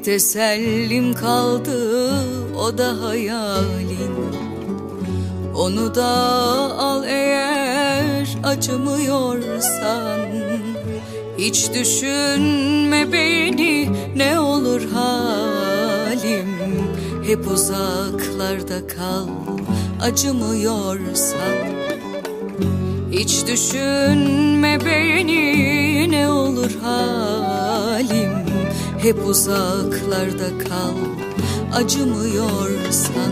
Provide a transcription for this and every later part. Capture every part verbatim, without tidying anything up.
tesellim kaldı, o da hayalin. Onu da al eğer acımıyorsan. Hiç düşünme beni, ne olur halim. Hep uzaklarda kal, acımıyorsan. Hiç düşünme beni, ne olur halim. Hep uzaklarda kal, acımıyorsan.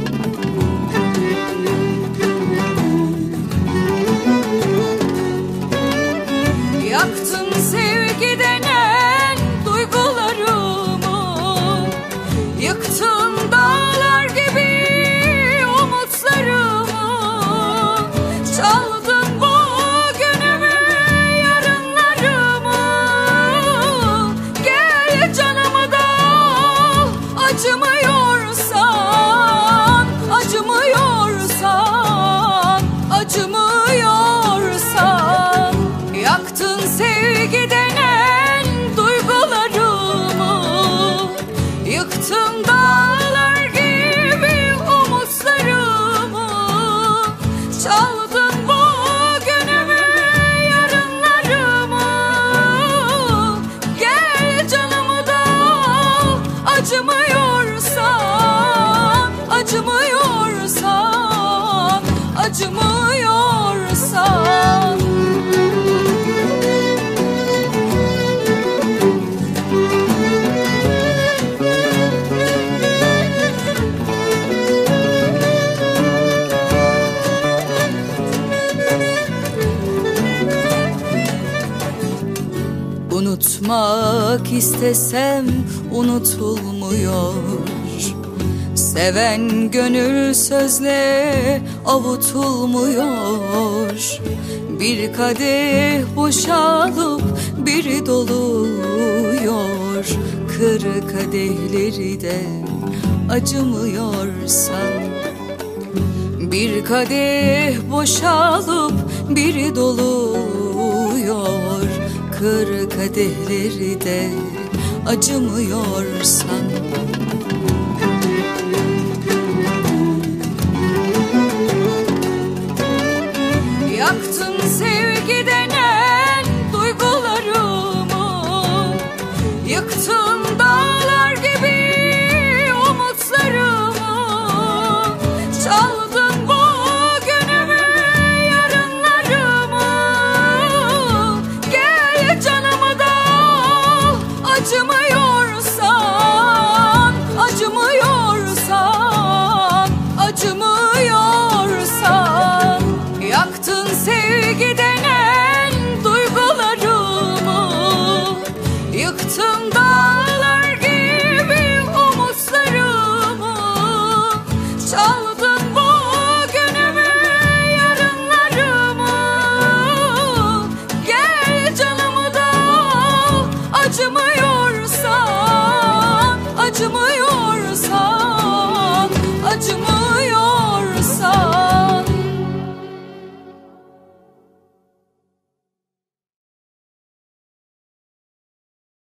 Yaktın sevgi denen duygularımı, yıktın dağlar gibi umutlarımı, çaldın bugünümü, yarınlarımı. Gel canımı da al, acımıyorsan, acımıyorsan, acımıyorsan. Yaktın sevgi denen duygularımı, yıktın dağlar gibi umutlarımı, çaldın bugünümü, yarınlarımı. Gel canımı da al, acımıyorsan, acımıyorsan, acımıyorsan. Unutmak istesem unutulmuyor. Seven gönül sözle avutulmuyor. Bir kadeh boşalıp biri doluyor. Kır kadehleri de acımıyorsan. Bir kadeh boşalıp biri doluyor. Kır kadehleri de acımıyorsan. Yaktın